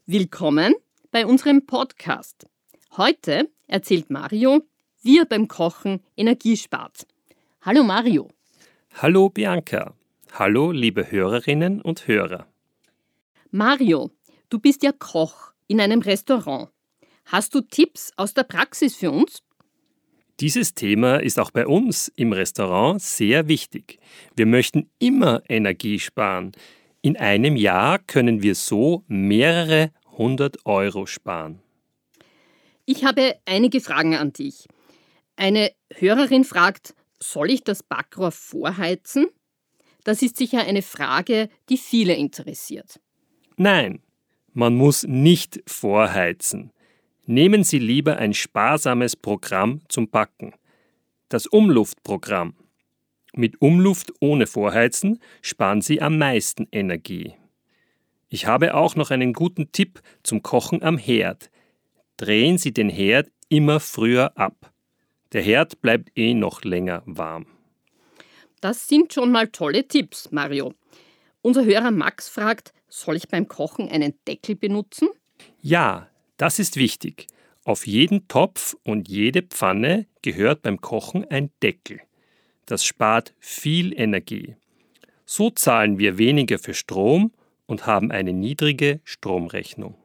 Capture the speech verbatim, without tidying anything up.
Willkommen bei unserem Podcast. Heute erzählt Mario, wie er beim Kochen Energie spart. Hallo Mario. Hallo Bianca. Hallo liebe Hörerinnen und Hörer. Mario, du bist ja Koch in einem Restaurant. Hast du Tipps aus der Praxis für uns? Dieses Thema ist auch bei uns im Restaurant sehr wichtig. Wir möchten immer Energie sparen. In einem Jahr können wir so mehrere hundert Euro sparen. Ich habe einige Fragen an dich. Eine Hörerin fragt, soll ich das Backrohr vorheizen? Das ist sicher eine Frage, die viele interessiert. Nein, man muss nicht vorheizen. Nehmen Sie lieber ein sparsames Programm zum Backen. Das Umluftprogramm. Mit Umluft ohne Vorheizen sparen Sie am meisten Energie. Ich habe auch noch einen guten Tipp zum Kochen am Herd. Drehen Sie den Herd immer früher ab. Der Herd bleibt eh noch länger warm. Das sind schon mal tolle Tipps, Mario. Unser Hörer Max fragt, soll ich beim Kochen einen Deckel benutzen? Ja, das ist wichtig. Auf jeden Topf und jede Pfanne gehört beim Kochen ein Deckel. Das spart viel Energie. So zahlen wir weniger für Strom und haben eine niedrige Stromrechnung.